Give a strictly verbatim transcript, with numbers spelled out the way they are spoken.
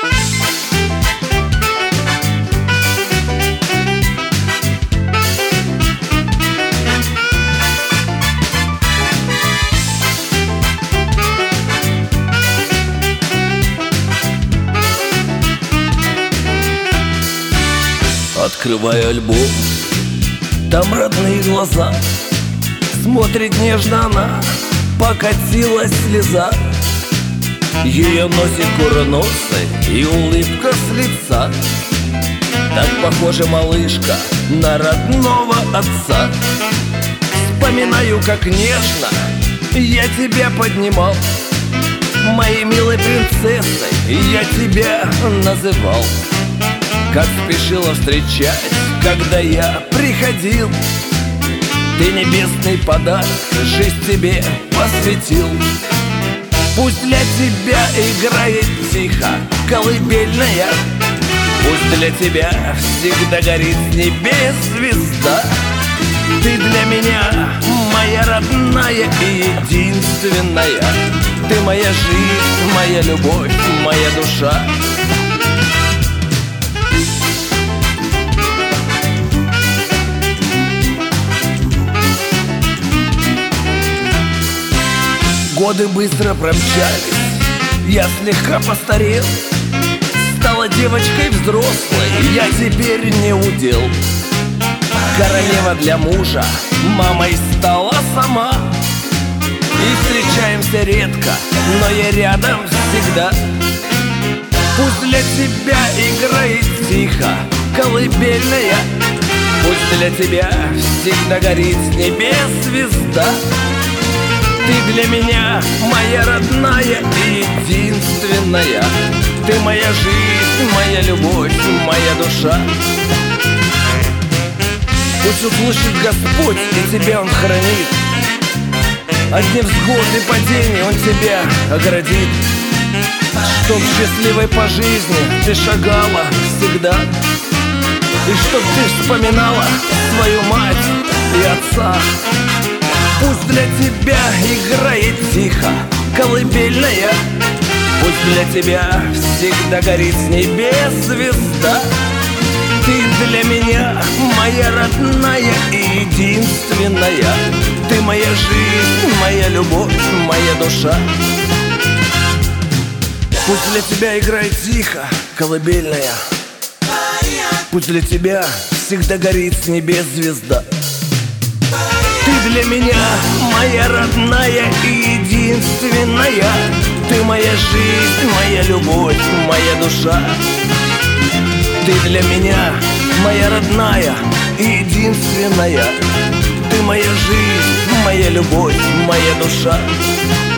Открываю альбом, там родные глаза. Смотрит нежно она, покатилась слеза. Ее носик курносый и улыбка с лица. Так похожа малышка на родного отца. Вспоминаю, как нежно я тебя поднимал. Моей милой принцессой я тебя называл. Как спешила встречать, когда я приходил. Ты небесный подарок жизнь тебе посвятил. Пусть для тебя играет тихо колыбельная. Пусть для тебя всегда горит с небес звезда. Ты для меня моя родная и единственная. Ты моя жизнь, моя любовь, моя душа. Годы быстро промчались, я слегка постарел. Стала девочкой взрослой, я теперь не удел. Королева для мужа, мамой стала сама. И встречаемся редко, но я рядом всегда. Пусть для тебя играет тихо колыбельная. Пусть для тебя всегда горит с небес звезда. Ты для меня моя родная и единственная. Ты моя жизнь, моя любовь, моя душа. Пусть услышит Господь, и тебя Он хранит. От невзгод и падений Он тебя оградит. Чтоб счастливой по жизни ты шагала всегда. И чтоб ты вспоминала свою мать и отца. Пусть для тебя играет тихо колыбельная. Пусть для тебя всегда горит с небес звезда. Ты для меня моя родная и единственная. Ты моя жизнь, моя любовь, моя душа. Пусть для тебя играет тихо колыбельная. Пусть для тебя всегда горит с небес звезда. Ты для меня моя родная и единственная. Ты моя жизнь, моя любовь, моя душа. Ты для меня моя родная и единственная. Ты моя жизнь, моя любовь, моя душа.